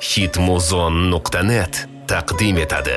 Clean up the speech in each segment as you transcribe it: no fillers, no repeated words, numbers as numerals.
Hitmuzon.net taqdim etadi.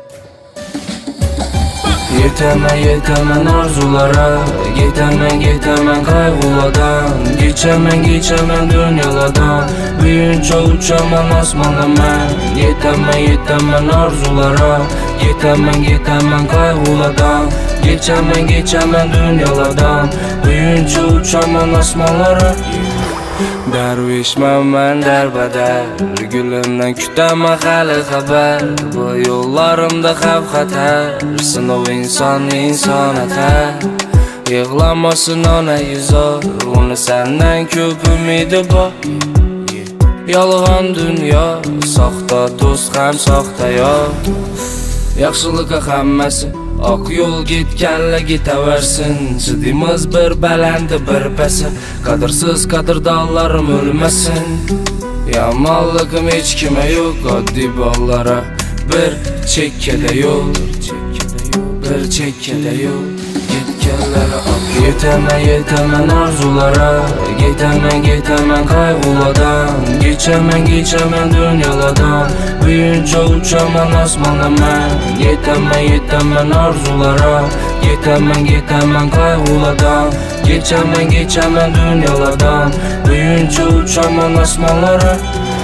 Yetaman arzulara, yetaman qayg'ulardan, geçemen dünyalardan, büyünce uçaman osmanlaman. Yetaman arzulara, yetaman qayg'ulardan, geçemen dünyalardan, büyünce uçaman osmanlara. Dervişman ben derbeder, gülümden kütəmə xəli xəbər. Bu yollarımda xəv xətər, sınov insan ətər. Yığlanmasın ona yüzar, onu səndən köp ümidi var. Yalğan dünya, saxta dost həm saxta yar. Yaxşılıqa xəmməsi, ak yol gitkenle gitəversin. Çıdımız bir bələndi bir bəsi, qadırsız qadırdallarım ölməsin. Yamanlığım heç kimə yox, addi ballara bir çekkədə yol, bir çekkədə yol. Gitkenlərə ak yetaman arzulara, yetaman qayg'ulardan, geçemen dünyalardan, büyünce uçaman osmanlaman. Yetaman arzulara, yetaman qayg'ulardan, geçemen dünyalardan, büyünce uçaman osmanlara.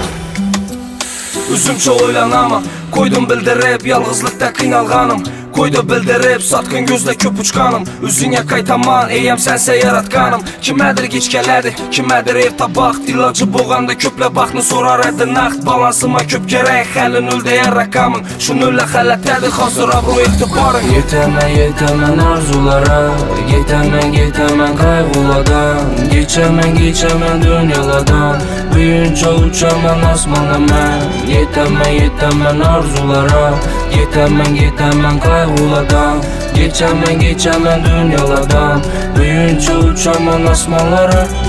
Üzümçe oylanama, koydum bildirib yalğızlıqda qiynalğanım. Koydu bildirib satqın gözlə köp uçqanım. Üzüne qaytaman, eyəm sənsə yaratqanım. Kimədir geçkələrdi, kimədir ev tabaq. Dilacı boğanda köplə baxını sorar ədi naxt. Balansıma köp gərək, xəlin öldəyən rəqamın. Şununla xələtədir, hazır abro ixtibarın. Yetaman arzulara, yetaman qayg'ulardan, geçemen dünyalardan, büyünce uçaman osmanlaman. Yetaman arzulara, yetaman qayg'ulardan, geçemen dünyalardan, büyünce uçaman osmanlara.